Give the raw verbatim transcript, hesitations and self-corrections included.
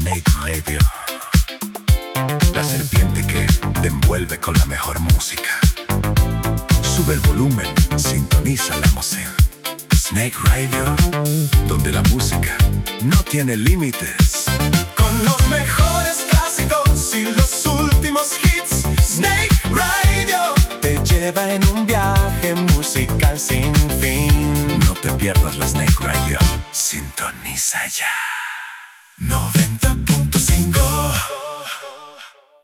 Snake Radio, la serpiente que te envuelve con la mejor música. Sube el volumen, sintoniza la emoción. Snake Radio, donde la música no tiene límites. Con los mejores clásicos y los últimos hits, Snake Radio te lleva en un viaje musical sin fin. No te pierdas la Snake Radio. Sintoniza ya. noventa